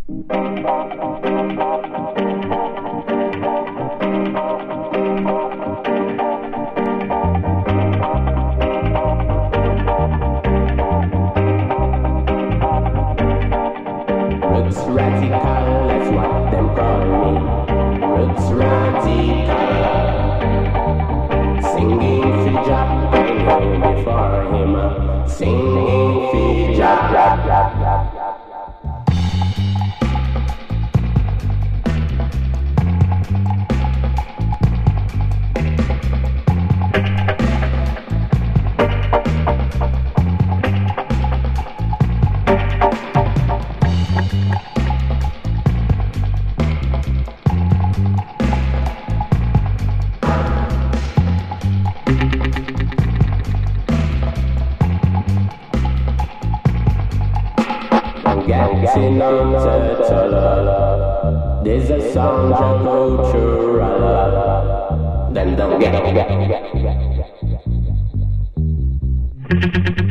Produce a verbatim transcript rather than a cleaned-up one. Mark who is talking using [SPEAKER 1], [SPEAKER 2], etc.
[SPEAKER 1] Roots radical, that's what them call me. Roots radical. Singing fi Jah, I know before him. Singing fi Jah. Getting on to there's a sound cultural. Then don't get, get, get, get, get.